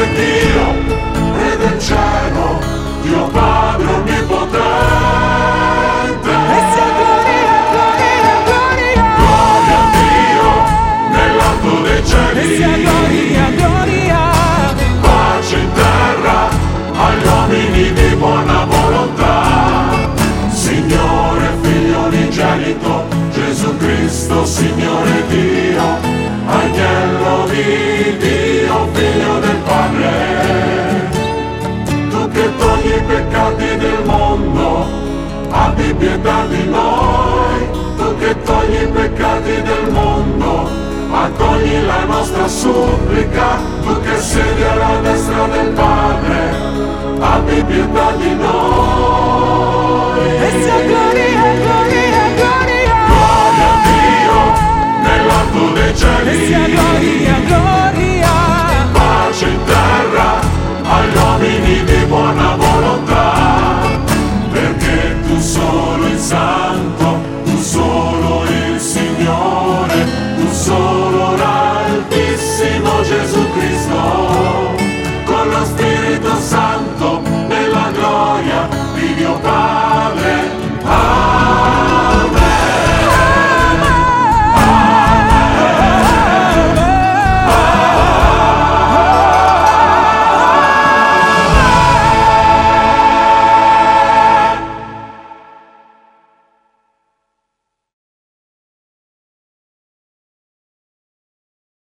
Dio e del cielo, Dio Padre onnipotente. E sia gloria, gloria, gloria. Gloria a Dio nell'alto dei E sia cieli. gloria, gloria. Pace in terra agli uomini di buona volontà. Signore, Figlio unigenito, Gesù Cristo, Signore Dio, Agnello di Dio, Figlio del Padre. Tu che togli i peccati del mondo, abbi pietà di noi. Tu che togli i peccati del mondo, accogli la nostra supplica.